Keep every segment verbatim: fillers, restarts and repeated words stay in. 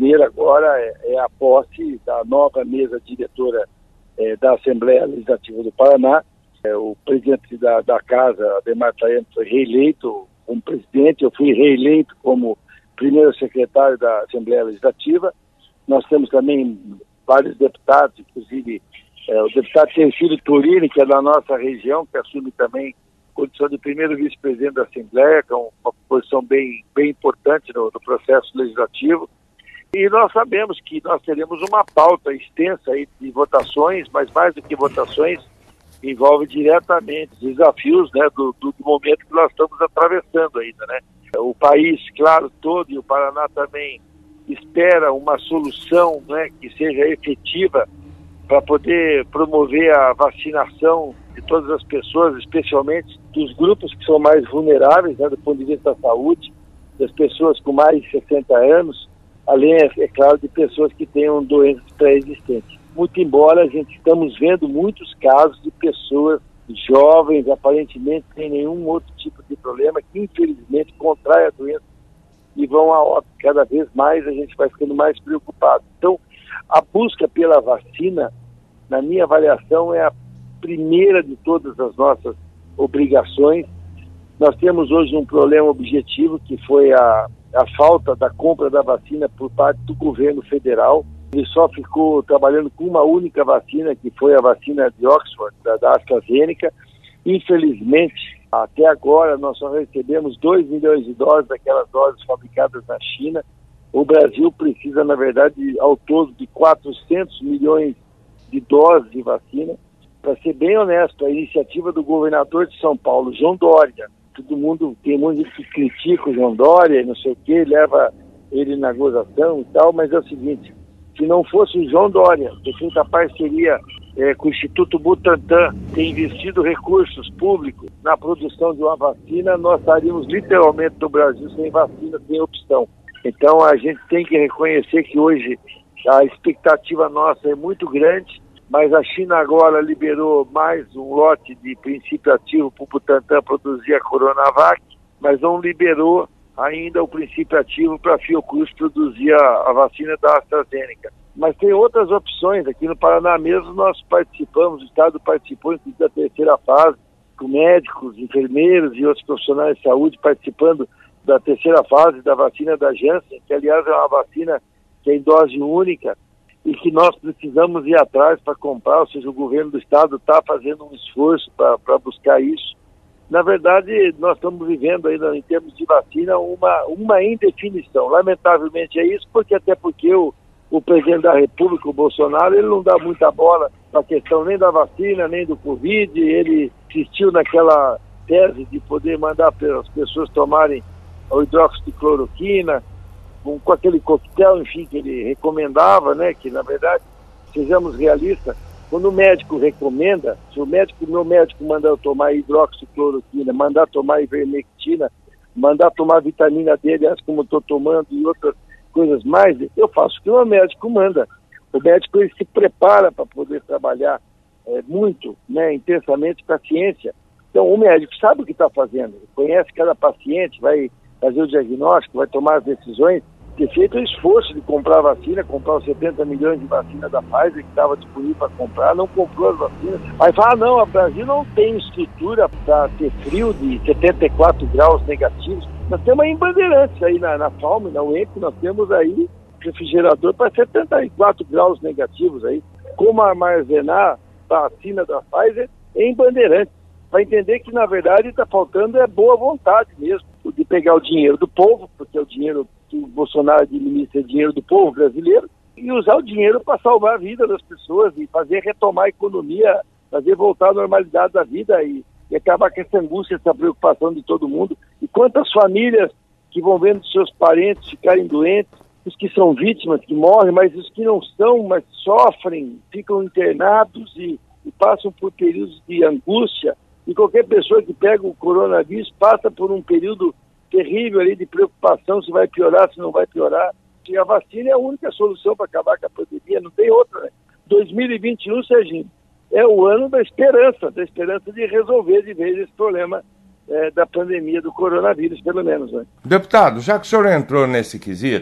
primeiro agora é, é a posse da nova mesa diretora é, da Assembleia Legislativa do Paraná. É, o presidente da, da casa, Ademar Traiano, foi reeleito como presidente, eu fui reeleito como primeiro secretário da Assembleia Legislativa. Nós temos também vários deputados, inclusive é, o deputado Teofilo Turini, que é da nossa região, que assume também condição de primeiro vice-presidente da Assembleia, que é uma posição bem, bem importante no, no processo legislativo. E nós sabemos que nós teremos uma pauta extensa aí de votações, mas mais do que votações, envolve diretamente desafios, né, do, do momento que nós estamos atravessando ainda, né? O país, claro, todo, e o Paraná também, espera uma solução, né, que seja efetiva para poder promover a vacinação de todas as pessoas, especialmente dos grupos que são mais vulneráveis, né, do ponto de vista da saúde, das pessoas com mais de sessenta anos, além, é, é claro, de pessoas que tenham doenças pré-existentes. Muito embora a gente estamos vendo muitos casos de pessoas jovens, aparentemente sem nenhum outro tipo de problema, que infelizmente contraem a doença e vão a óbito. Cada vez mais a gente vai ficando mais preocupado. Então, a busca pela vacina, na minha avaliação, é a primeira de todas as nossas obrigações. Nós temos hoje um problema objetivo, que foi a, a falta da compra da vacina por parte do governo federal. Ele só ficou trabalhando com uma única vacina, que foi a vacina de Oxford, da, da AstraZeneca. Infelizmente, até agora, nós só recebemos dois milhões de doses daquelas doses fabricadas na China. O Brasil precisa, na verdade, ao todo de quatrocentos milhões de doses de vacina. Para ser bem honesto, a iniciativa do governador de São Paulo, João Dória, todo mundo, tem muito que critica o João Dória, não sei o quê, leva ele na gozação e tal, mas é o seguinte, se não fosse o João Dória, ter feito a parceria é, com o Instituto Butantan, ter investido recursos públicos na produção de uma vacina, nós estaríamos literalmente no Brasil sem vacina, sem opção. Então a gente tem que reconhecer que hoje a expectativa nossa é muito grande, mas a China agora liberou mais um lote de princípio ativo para o Butantan produzir a Coronavac, mas não liberou ainda o princípio ativo para a Fiocruz produzir a, a vacina da AstraZeneca. Mas tem outras opções. Aqui no Paraná mesmo nós participamos, o Estado participou inclusive da terceira fase, com médicos, enfermeiros e outros profissionais de saúde participando da terceira fase da vacina da Janssen, que aliás é uma vacina que é em dose única e que nós precisamos ir atrás para comprar, ou seja, o governo do Estado está fazendo um esforço para buscar isso. Na verdade, nós estamos vivendo ainda, em termos de vacina, uma, uma indefinição. Lamentavelmente é isso, porque até porque o, o presidente da República, o Bolsonaro, ele não dá muita bola para a questão nem da vacina, nem do Covid. Ele insistiu naquela tese de poder mandar as pessoas tomarem o hidróxido de cloroquina, com, com aquele coquetel, enfim, que ele recomendava, né? Que, na verdade, sejamos realistas, quando o médico recomenda, se o médico, meu médico mandar eu tomar hidroxicloroquina, mandar tomar ivermectina, mandar tomar vitamina D, aliás, como estou tomando, e outras coisas mais, eu faço o que o meu médico manda. O médico ele se prepara para poder trabalhar é, muito, né, intensamente com a ciência. Então, o médico sabe o que está fazendo, conhece cada paciente, vai fazer o diagnóstico, vai tomar as decisões. Ter feito o esforço de comprar a vacina, comprar os setenta milhões de vacina da Pfizer que estava disponível para comprar, não comprou as vacinas. Aí fala, ah, não, o Brasil não tem estrutura para ter frio de setenta e quatro graus negativos. Nós temos aí em Bandeirantes, aí na, na Falme, na U E M P, nós temos aí refrigerador para setenta e quatro graus negativos aí. Como armazenar a vacina da Pfizer em Bandeirantes? Para entender que, na verdade, está faltando é boa vontade mesmo de pegar o dinheiro do povo, porque é o dinheiro que o Bolsonaro administra, é dinheiro do povo brasileiro, e usar o dinheiro para salvar a vida das pessoas e fazer retomar a economia, fazer voltar à normalidade da vida e, e acabar com essa angústia, essa preocupação de todo mundo. E quantas famílias que vão vendo seus parentes ficarem doentes, os que são vítimas, que morrem, mas os que não são, mas sofrem, ficam internados e, e passam por períodos de angústia. E qualquer pessoa que pega o coronavírus passa por um período terrível ali de preocupação se vai piorar, se não vai piorar. E a vacina é a única solução para acabar com a pandemia, não tem outra, né? dois mil e vinte e um, Serginho, é o ano da esperança, da esperança de resolver de vez esse problema é, da pandemia do coronavírus, pelo menos, né? Deputado, já que o senhor entrou nesse quesito,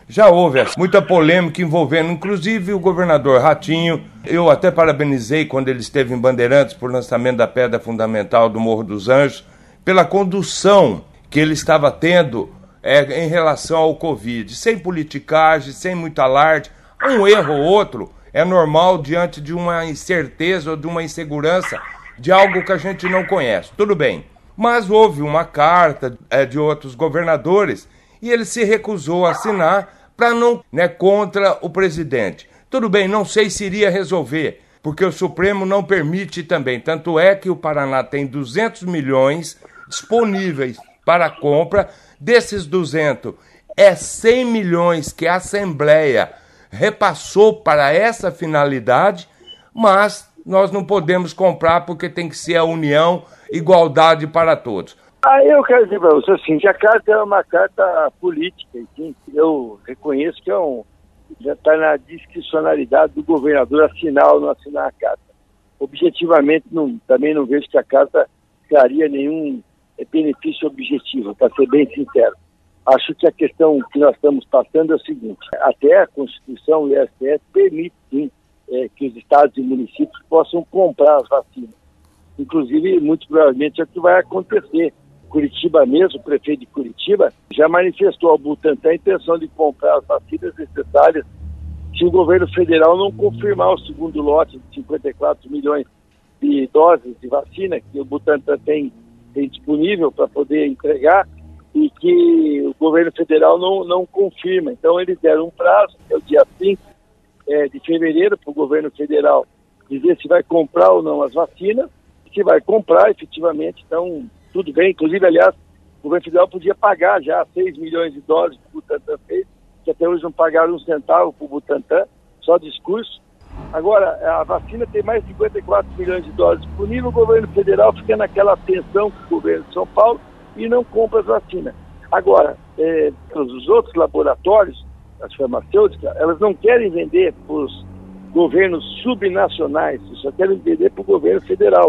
Já houve muita polêmica envolvendo, inclusive, o governador Ratinho. Eu até parabenizei quando ele esteve em Bandeirantes por lançamento da pedra fundamental do Morro dos Anjos, pela condução que ele estava tendo é, em relação ao Covid, sem politicagem, sem muito alarde. Um erro ou outro é normal diante de uma incerteza ou de uma insegurança de algo que a gente não conhece. Tudo bem. Mas houve uma carta é, de outros governadores e ele se recusou a assinar para não, né, contra o presidente. Tudo bem, não sei se iria resolver, porque o Supremo não permite também. Tanto é que o Paraná tem duzentos milhões disponíveis para compra. Desses duzentos, é cem milhões que a Assembleia repassou para essa finalidade, mas nós não podemos comprar porque tem que ser a união, igualdade para todos. Ah, eu quero dizer para você assim, que a carta é uma carta política, enfim, eu reconheço que é um, já está na discricionalidade do governador assinar ou não assinar a carta. Objetivamente, não, também não vejo que a carta traria nenhum benefício objetivo, para ser bem sincero. Acho que a questão que nós estamos passando é o seguinte, até a Constituição e a S T F permitem, sim, é, que os estados e municípios possam comprar as vacinas. Inclusive, muito provavelmente é o que vai acontecer. Curitiba mesmo, o prefeito de Curitiba, já manifestou ao Butantan a intenção de comprar as vacinas necessárias se o governo federal não confirmar o segundo lote de cinquenta e quatro milhões de doses de vacina que o Butantan tem, tem disponível para poder entregar e que o governo federal não, não confirma. Então, eles deram um prazo, que é o dia cinco é, de fevereiro, para o governo federal dizer se vai comprar ou não as vacinas. Se vai comprar, efetivamente, então, tudo bem. Inclusive, aliás, o governo federal podia pagar já seis milhões de doses que o Butantan fez, que até hoje não pagaram um centavo para o Butantan, só discurso. Agora, a vacina tem mais de cinquenta e quatro milhões de doses disponíveis, o governo federal fica naquela tensão com o governo de São Paulo e não compra as vacinas. Agora, é, os outros laboratórios, as farmacêuticas, elas não querem vender para os governos subnacionais, só querem vender para o governo federal.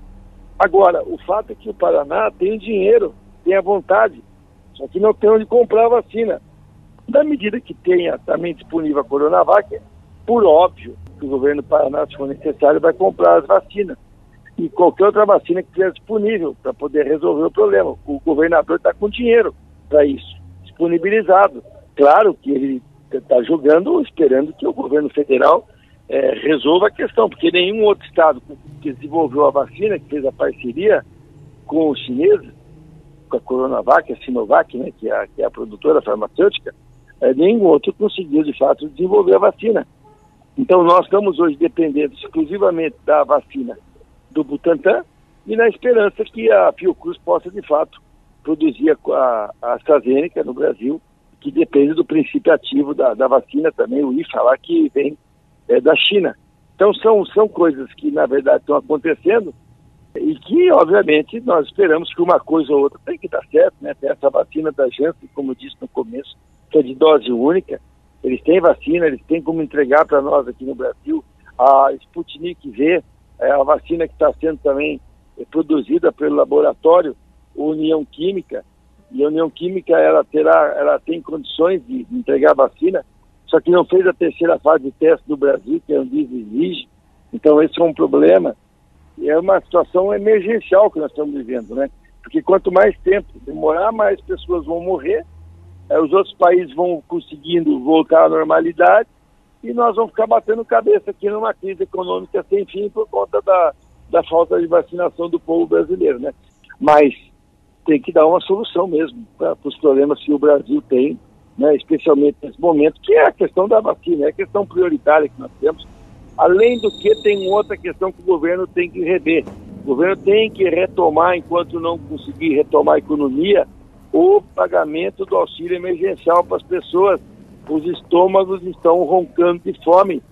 Agora, o fato é que o Paraná tem dinheiro, tem a vontade, só que não tem onde comprar a vacina. Na medida que tenha também disponível a Coronavac, por óbvio que o governo do Paraná, se for necessário, vai comprar as vacinas. E qualquer outra vacina que estiver disponível para poder resolver o problema. O governador está com dinheiro para isso, disponibilizado. Claro que ele está jogando, esperando que o governo federal é, resolva a questão, porque nenhum outro estado que desenvolveu a vacina, que fez a parceria com os chineses, com a Coronavac, a Sinovac, né, que, é a, que é a produtora farmacêutica, é, nenhum outro conseguiu, de fato, desenvolver a vacina. Então, nós estamos hoje dependendo exclusivamente da vacina do Butantan e na esperança que a Fiocruz possa, de fato, produzir a, a, a AstraZeneca no Brasil, que depende do princípio ativo da, da vacina também, o I F A lá, que vem é, da China. Então, são, são coisas que, na verdade, estão acontecendo e que, obviamente, nós esperamos que uma coisa ou outra tem que dar certo, né? Tem essa vacina da Janssen, como eu disse no começo, que é de dose única. Eles têm vacina, eles têm como entregar para nós aqui no Brasil. A Sputnik V, é a vacina que está sendo também produzida pelo laboratório União Química, e a União Química ela terá, ela tem condições de entregar a vacina, só que não fez a terceira fase de teste no Brasil, que a Anvisa exige. Então esse é um problema, e é uma situação emergencial que nós estamos vivendo, né? Porque quanto mais tempo demorar, mais pessoas vão morrer, é, os outros países vão conseguindo voltar à normalidade, e nós vamos ficar batendo cabeça aqui numa crise econômica sem fim por conta da, da falta de vacinação do povo brasileiro, né? Mas tem que dar uma solução mesmo para os problemas que o Brasil tem, né? Especialmente nesse momento, que é a questão da vacina, é a questão prioritária que nós temos. Além do que, tem outra questão que o governo tem que rever. O governo tem que retomar, enquanto não conseguir retomar a economia, o pagamento do auxílio emergencial para as pessoas. Os estômagos estão roncando de fome.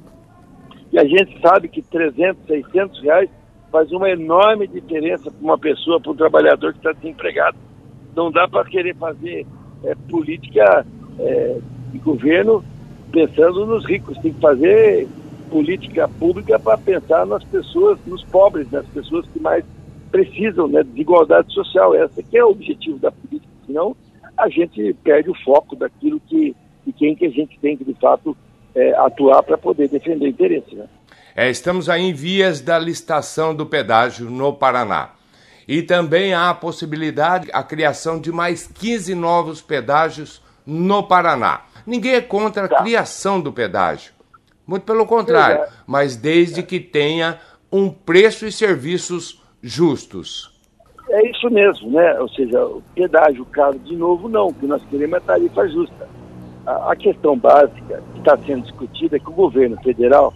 E a gente sabe que trezentos, seiscentos reais faz uma enorme diferença para uma pessoa, para um trabalhador que está desempregado. Não dá para querer fazer é, política é, de governo pensando nos ricos. Tem que fazer política pública para pensar nas pessoas, nos pobres, nas pessoas que mais precisam, né, de desigualdade social. Esse que é o objetivo da política. Senão a gente perde o foco daquilo que e quem que a gente tem que, de fato, é, atuar para poder defender o interesse, né? É, estamos aí em vias da licitação do pedágio no Paraná. E também há a possibilidade, a criação de mais quinze novos pedágios no Paraná. Ninguém é contra a Tá. criação do pedágio. Muito pelo contrário, É. mas desde que tenha um preço e serviços justos. É isso mesmo, né? Ou seja, o pedágio caro de novo, não. O que nós queremos é tarifa justa. A, a questão básica que está sendo discutida é que o governo federal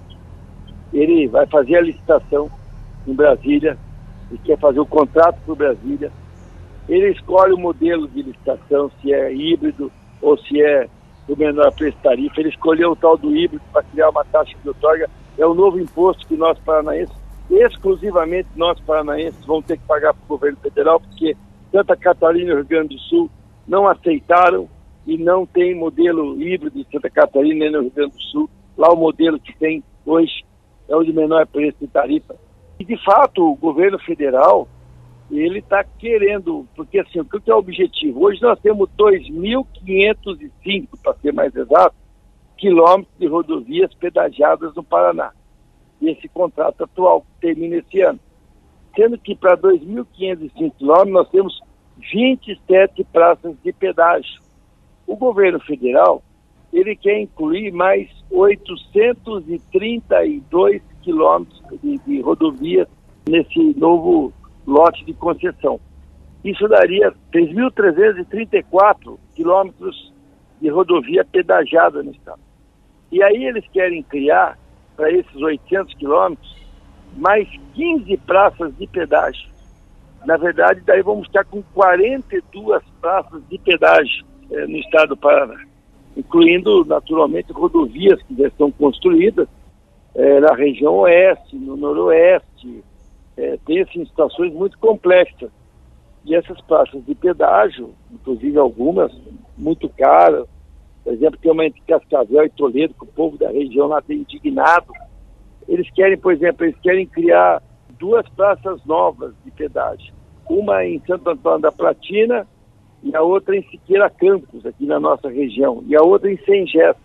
ele vai fazer a licitação em Brasília, ele quer fazer o contrato por Brasília, ele escolhe o modelo de licitação, se é híbrido ou se é o menor preço tarifa, ele escolheu o tal do híbrido para criar uma taxa de outorga, é o novo imposto que nós paranaenses, exclusivamente nós paranaenses, vamos ter que pagar para o governo federal, porque Santa Catarina e Rio Grande do Sul não aceitaram e não tem modelo híbrido de Santa Catarina nem no Rio Grande do Sul. Lá o modelo que tem hoje é o de menor preço de tarifa. E, de fato, o governo federal, ele está querendo, porque assim, o que é o objetivo? Hoje nós temos dois mil quinhentos e cinco, para ser mais exato, quilômetros de rodovias pedagiadas no Paraná. E esse contrato atual termina esse ano. Sendo que para dois mil quinhentos e cinco quilômetros nós temos vinte e sete praças de pedágio. O governo federal, ele quer incluir mais oitocentos e trinta e dois quilômetros de, de rodovias nesse novo lote de concessão. Isso daria três mil trezentos e trinta e quatro quilômetros de rodovia pedagiada no estado. E aí eles querem criar, para esses oitocentos quilômetros, mais quinze praças de pedágio. Na verdade, daí vamos estar com quarenta e duas praças de pedágio eh, no estado do Paraná, incluindo, naturalmente, rodovias que já estão construídas eh, na região oeste, no noroeste. Eh, tem assim, situações muito complexas. E essas praças de pedágio, inclusive algumas muito caras, por exemplo, tem uma entre Cascavel e Toledo, que o povo da região lá tem indignado. Eles querem, por exemplo, eles querem criar duas praças novas de pedágio. Uma em Santo Antônio da Platina e a outra em Siqueira Campos, aqui na nossa região. E a outra em Sengés.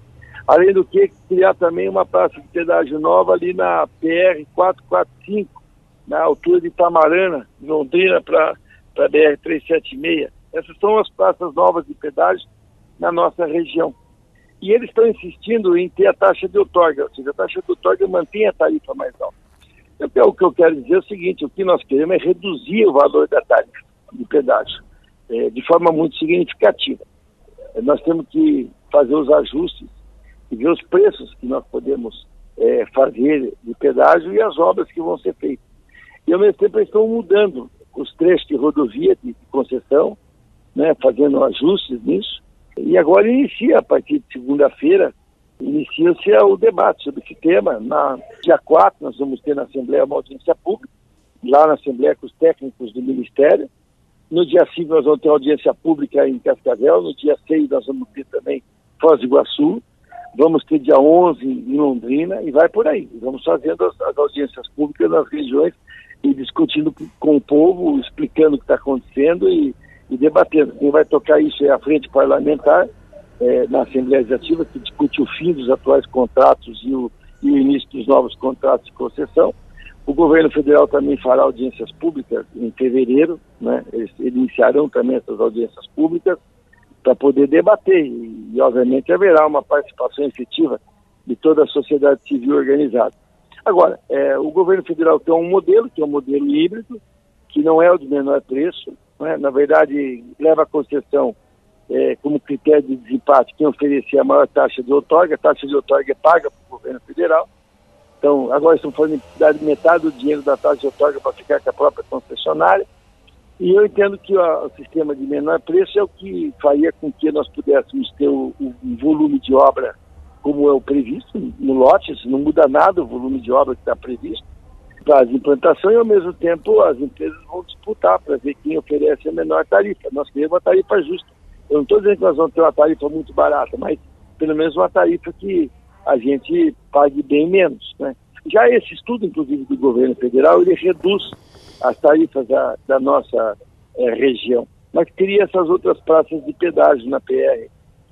Além do que, criar também uma praça de pedágio nova ali na P R quatrocentos e quarenta e cinco, na altura de Itamarana, Londrina, para a B R trezentos e setenta e seis. Essas são as praças novas de pedágio na nossa região. E eles estão insistindo em ter a taxa de outorga, ou seja, a taxa de outorga mantém a tarifa mais alta. Então, o que eu quero dizer é o seguinte, o que nós queremos é reduzir o valor da tarifa de pedágio, é, de forma muito significativa. É, nós temos que fazer os ajustes e ver os preços que nós podemos é, fazer de pedágio e as obras que vão ser feitas. E, ao mesmo tempo, eles estão mudando os trechos de rodovia de, de concessão, né, fazendo ajustes nisso. E agora inicia, a partir de segunda-feira, inicia-se o debate sobre esse tema. Na dia quatro, nós vamos ter na Assembleia uma audiência pública, lá na Assembleia com os técnicos do Ministério. No dia cinco, nós vamos ter audiência pública em Cascavel. No dia seis, nós vamos ter também Foz do Iguaçu. Vamos ter dia onze em Londrina e vai por aí. Vamos fazendo as, as audiências públicas nas regiões e discutindo com o povo, explicando o que está acontecendo e e debatendo. Quem vai tocar isso é a Frente Parlamentar, é, na Assembleia Legislativa, que discute o fim dos atuais contratos e o, e o início dos novos contratos de concessão. O governo federal também fará audiências públicas em fevereiro, né? Eles, eles iniciarão também essas audiências públicas para poder debater e, e, obviamente, haverá uma participação efetiva de toda a sociedade civil organizada. Agora, é, o governo federal tem um modelo, que é um modelo híbrido, que não é o de menor preço, né? Na verdade, leva a concessão é, como critério de desempate quem oferecer a maior taxa de outorga. A taxa de outorga é paga para o governo federal. Então, agora estão falando de dar metade do dinheiro da taxa de outorga para ficar com a própria concessionária. E eu entendo que ó, o sistema de menor preço é o que faria com que nós pudéssemos ter o, o, o volume de obra como é o previsto no lote. Isso não muda nada o volume de obra que está previsto para as implantações, e ao mesmo tempo as empresas vão disputar para ver quem oferece a menor tarifa. Nós queremos uma tarifa justa. Eu não estou dizendo que nós vamos ter uma tarifa muito barata, mas pelo menos uma tarifa que a gente pague bem menos, né? Já esse estudo, inclusive, do governo federal, ele reduz as tarifas da, da nossa é, região, mas cria essas outras praças de pedágio na P R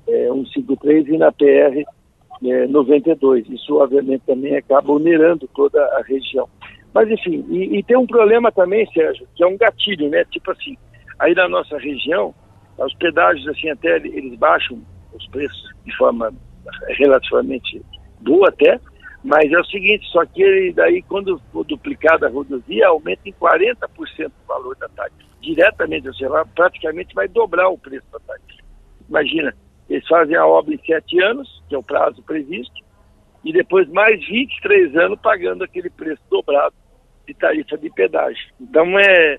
é, cento e cinquenta e três e na P R é, noventa e dois. Isso, obviamente, também acaba onerando toda a região. Mas, enfim, e, e tem um problema também, Sérgio, que é um gatilho, né? Tipo assim, aí na nossa região, os pedágios, assim, até eles baixam os preços de forma relativamente boa até, mas é o seguinte, só que ele, daí quando for duplicada a rodovia, aumenta em quarenta por cento o valor da tarifa. Diretamente, ou seja, praticamente vai dobrar o preço da tarifa. Imagina, eles fazem a obra em sete anos, que é o prazo previsto, e depois mais vinte e três anos pagando aquele preço dobrado de tarifa de pedágio. Então é,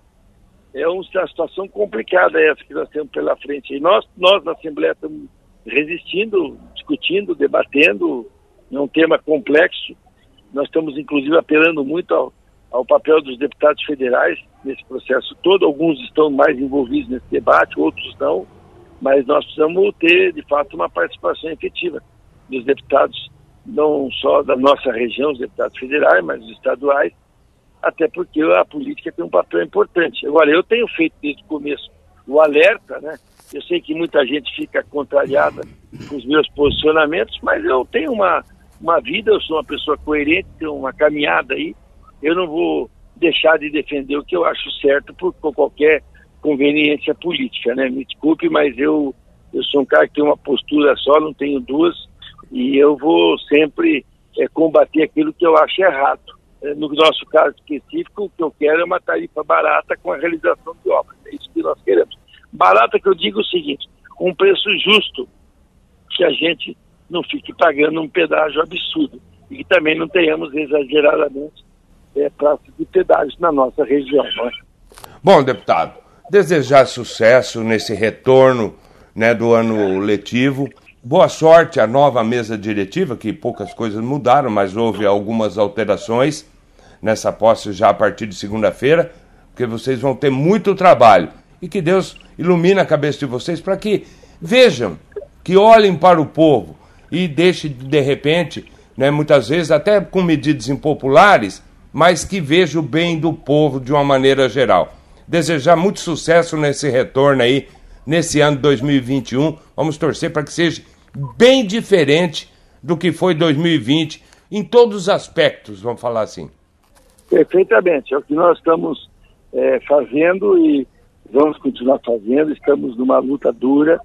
é uma situação complicada essa que nós temos pela frente. E nós, nós na Assembleia estamos resistindo, discutindo, debatendo, é um tema complexo. Nós estamos inclusive apelando muito ao, ao papel dos deputados federais nesse processo todo. Alguns estão mais envolvidos nesse debate, outros não, mas nós precisamos ter de fato uma participação efetiva dos deputados, não só da nossa região, os deputados federais, mas os estaduais, até porque a política tem um papel importante. Agora, eu tenho feito desde o começo o alerta, né? Eu sei que muita gente fica contrariada com os meus posicionamentos, mas eu tenho uma, uma vida, eu sou uma pessoa coerente, tenho uma caminhada aí, eu não vou deixar de defender o que eu acho certo por, por qualquer conveniência política, né? Me desculpe, mas eu, eu sou um cara que tem uma postura só, não tenho duas, e eu vou sempre é, combater aquilo que eu acho errado. É, no nosso caso específico, o que eu quero é uma tarifa barata com a realização de obras. É isso que nós queremos. Barata que eu digo o seguinte, um preço justo, que a gente não fique pagando um pedágio absurdo e que também não tenhamos exageradamente é, praças de pedágio na nossa região. Não é? Bom, deputado, desejar sucesso nesse retorno, né, do ano letivo. Boa sorte à nova mesa diretiva, que poucas coisas mudaram, mas houve algumas alterações nessa posse já a partir de segunda-feira, porque vocês vão ter muito trabalho. E que Deus ilumine a cabeça de vocês para que vejam, que olhem para o povo e deixem, de repente, né, muitas vezes até com medidas impopulares, mas que vejam o bem do povo de uma maneira geral. Desejar muito sucesso nesse retorno aí, nesse ano dois mil e vinte e um. Vamos torcer para que seja bem diferente do que foi dois mil e vinte, em todos os aspectos, vamos falar assim. Perfeitamente, é o que nós estamos é, fazendo e vamos continuar fazendo. Estamos numa luta dura,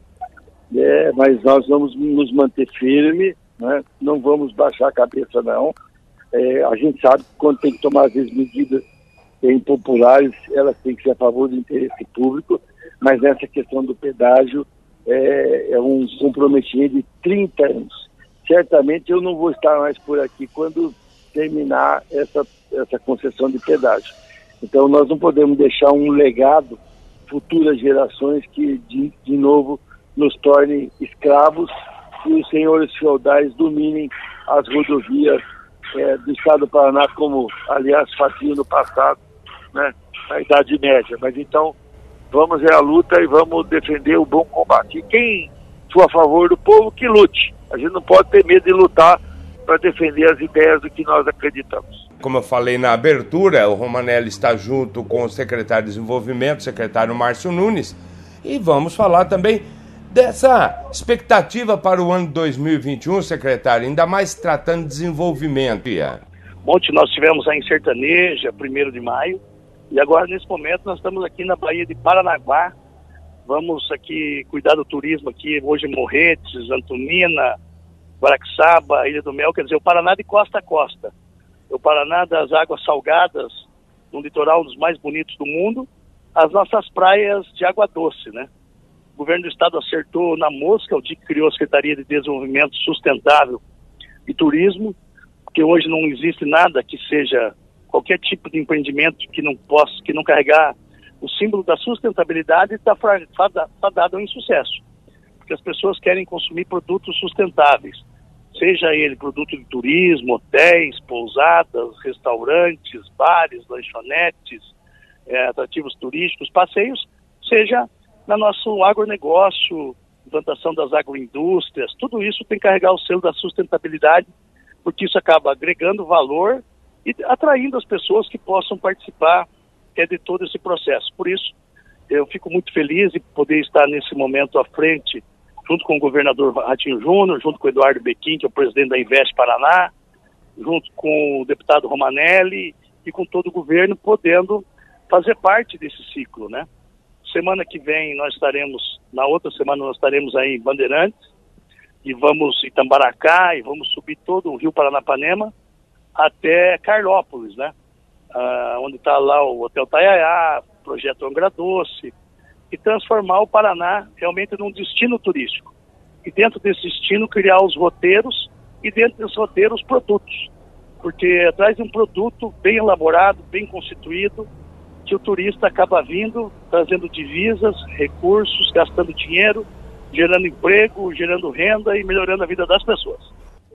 é, mas nós vamos nos manter firmes, né? Não vamos baixar a cabeça não. É, a gente sabe que quando tem que tomar às vezes medidas impopulares, elas têm que ser a favor do interesse público, mas nessa questão do pedágio é, é um comprometimento de trinta anos. Certamente eu não vou estar mais por aqui quando terminar essa, essa concessão de pedágio. Então nós não podemos deixar um legado futuras gerações que de, de novo nos tornem escravos e os senhores feudais dominem as rodovias é, do estado do Paraná, como aliás faziam no passado, né, na Idade Média. Mas então vamos é a luta e vamos defender o bom combate. E quem for a favor do povo, que lute. A gente não pode ter medo de lutar para defender as ideias do que nós acreditamos. Como eu falei na abertura, o Romanelli está junto com o secretário de Desenvolvimento, o secretário Márcio Nunes, e vamos falar também dessa expectativa para o ano dois mil e vinte e um, secretário, ainda mais tratando de desenvolvimento. Ontem nós tivemos a em Sertaneja, primeiro de maio, e agora nesse momento nós estamos aqui na Baía de Paranaguá. Vamos aqui cuidar do turismo aqui, hoje Morretes, Antonina, Guaraxaba, Ilha do Mel, quer dizer, o Paraná de costa a costa. O Paraná das águas salgadas, no litoral um dos mais bonitos do mundo, as nossas praias de água doce, né? O governo do estado acertou na mosca, o dia que criou a Secretaria de Desenvolvimento Sustentável e Turismo, porque hoje não existe nada que seja, qualquer tipo de empreendimento que não possa, que não carregar o símbolo da sustentabilidade está fadado ao insucesso. Porque as pessoas querem consumir produtos sustentáveis, seja ele produto de turismo, hotéis, pousadas, restaurantes, bares, lanchonetes, é, atrativos turísticos, passeios, seja no nosso agronegócio, implantação das agroindústrias, tudo isso tem que carregar o selo da sustentabilidade, porque isso acaba agregando valor e atraindo as pessoas que possam participar é, de todo esse processo. Por isso, eu fico muito feliz de poder estar nesse momento à frente junto com o governador Ratinho Júnior, junto com o Eduardo Bequim, que é o presidente da Invest Paraná, junto com o deputado Romanelli e com todo o governo, podendo fazer parte desse ciclo, né? Semana que vem nós estaremos, na outra semana nós estaremos aí em Bandeirantes, e vamos em Tambaracá, e vamos subir todo o Rio Paranapanema até Carlópolis, né? Ah, onde está lá o Hotel Taiaiá, o projeto Angra Doce, e transformar o Paraná realmente num destino turístico. E dentro desse destino criar os roteiros, e dentro desses roteiros os produtos. Porque atrás de um produto bem elaborado, bem constituído, que o turista acaba vindo, trazendo divisas, recursos, gastando dinheiro, gerando emprego, gerando renda e melhorando a vida das pessoas.